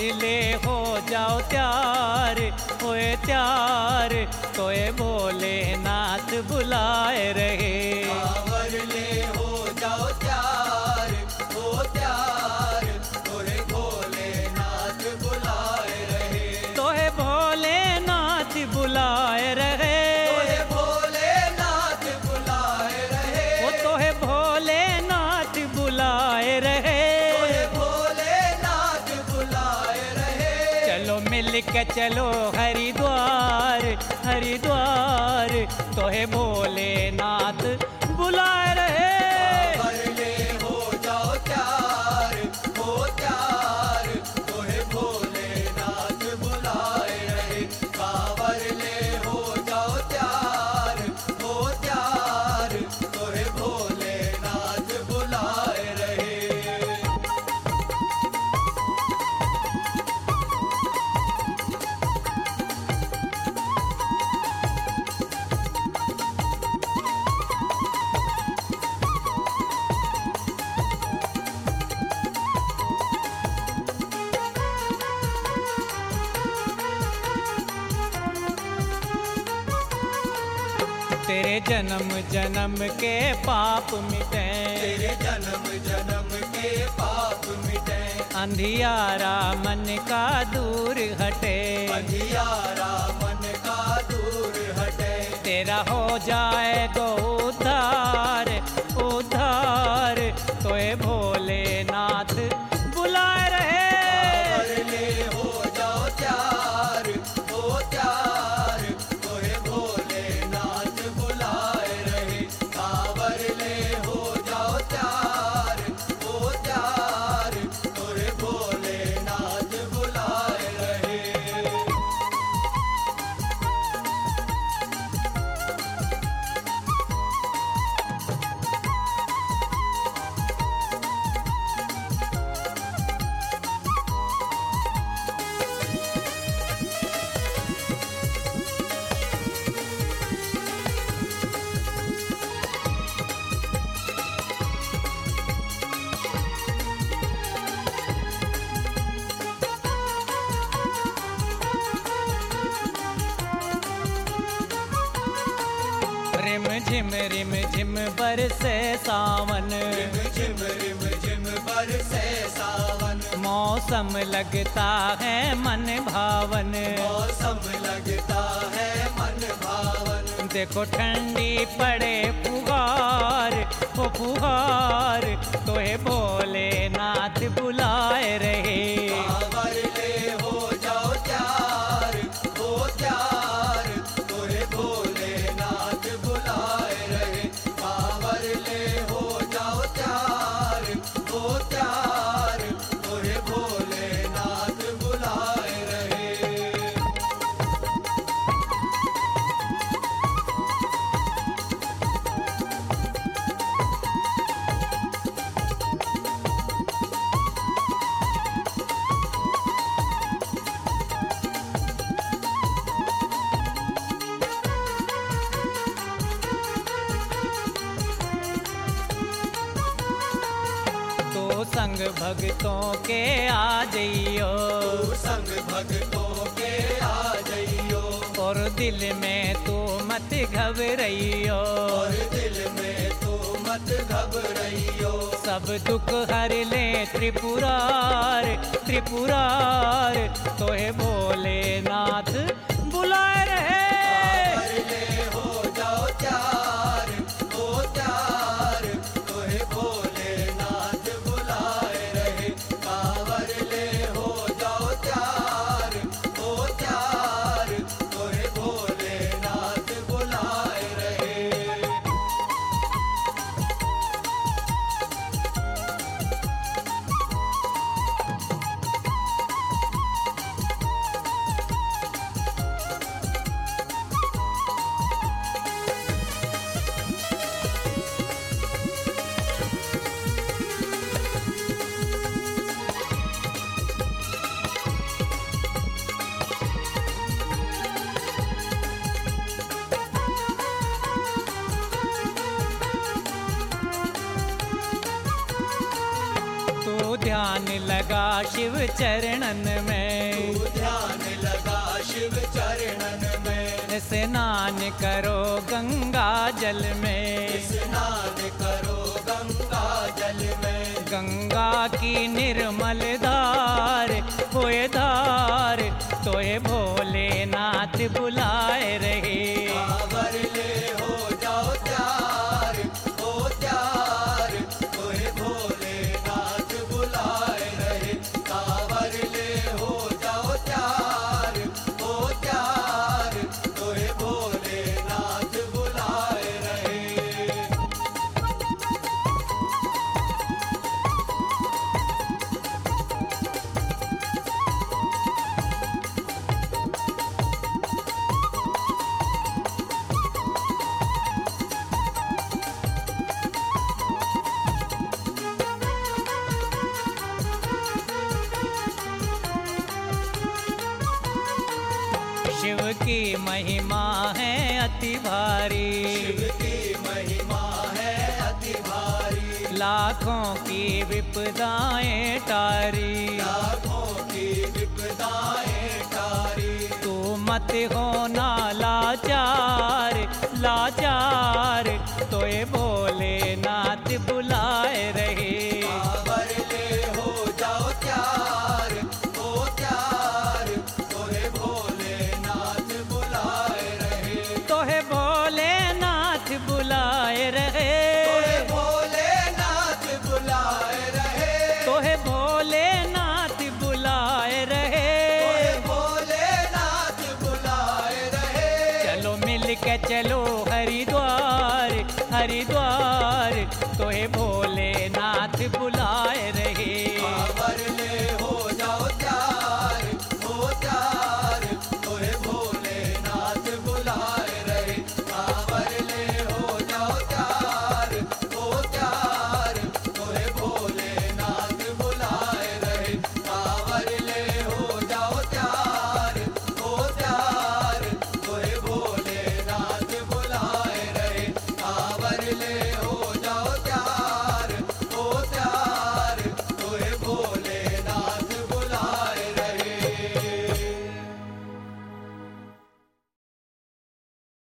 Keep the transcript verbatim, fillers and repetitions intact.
ले हो जाओ त्यार, होए त्यार तोए भोलेनाथ बुलाए रहे। कांवर ले हो जाओ त्यार, हो त्यार तोहे भोलेनाथ बुलाए रहे। तोहे भोलेनाथ बुलाए रहे। तोहे भोलेनाथ बुलाए रहे। वो तोहे भोलेनाथ बुलाए रहे। तोहे भोलेनाथ बुलाए रहे। चलो मिल के चलो हरिद्वार, हरिद्वार तोहे भोलेनाथ बुलाए रहे। कांवर ले हो जाओ त्यार, हो त्यार तोहे भोलेनाथ बुलाए रहे। कांवर ले हो जाओ त्यार, हो त्यार तोहे भोलेनाथ बुलाए रहे। तेरे जन्म जन्म के पाप मिटे, तेरे जन्म जन्म के पाप मिटे। अंधियारा मन का दूर हटे। अंधियारा मन का दूर हटे। तेरा हो जाएगा उद्धार, उद्धार तोए भोलेनाथ बुलाए रहे। कांवर ले हो जाओ त्यार, हो त्यार तोहे भोलेनाथ बुलाए रहे। कांवर ले हो जाओ त्यार, हो त्यार तोहे भोलेनाथ बुलाए रहे। रिम झिम रिम झिम बरसे सावन, रिम झिम रिम झिम बरसे सावन। मौसम लगता है मन भावन। मौसम लगता है मन भावन। देखो ठंडी पड़े फुहार, ओ फुहार तोहे भोलेनाथ बुलाए रहे। कांवर ले हो जाओ त्यार, हो त्यार तोहे भोलेनाथ बुलाए रहे। कांवर ले हो जाओ त्यार, हो त्यार तोहे भोलेनाथ बुलाए रहे। तो संग भक्तों के आ जइयो, तू संग भक्तों के आ जइयो। और दिल में तू मत घबराइयो। और दिल में तू मत घबराइयो। सब दुख हर ले त्रिपुरार, त्रिपुरार तोहे भोलेनाथ बुलाए रहे। कांवर ले हो जाओ त्यार, हो त्यार तोहे भोलेनाथ बुलाए रहे। कांवर ले हो जाओ त्यार, हो त्यार तोहे भोलेनाथ बुलाए रहे। ध्यान लगा शिव चरणन में, तू ध्यान लगा शिव चरणन में। स्नान करो गंगा जल में, स्नान करो गंगा जल में। गंगा की निर्मल धार होए धार, तोए भोलेनाथ बुलाए रहे। कांवर ले हो जाओ त्यार, हो त्यार, तोहे भोलेनाथ बुलाए रहे। कांवर ले हो जाओ त्यार, हो त्यार, तोहे भोलेनाथ बुलाए रहे। शिव की महिमा है अति भारी, शिव की महिमा है अति भारी। लाखों की विपदाएं टारी, लाखों की विपदाएं टारी। तू मत होना लाचार लाचार, तोए भोलेनाथ बुलाए रहे। कांवर ले हो जाओ त्यार, हो त्यार, तोहे भोलेनाथ बुलाए रहे। तोहे भोलेनाथ बुलाए रहे। तोहे भोलेनाथ बुलाए रहे। तोहे भोलेनाथ बुलाए रहे। तोहे भोलेनाथ बुलाए रहे। चलो मिल के चलो हरिद्वार हरिद्वार, तोहे भोलेनाथ बुलाए रहे।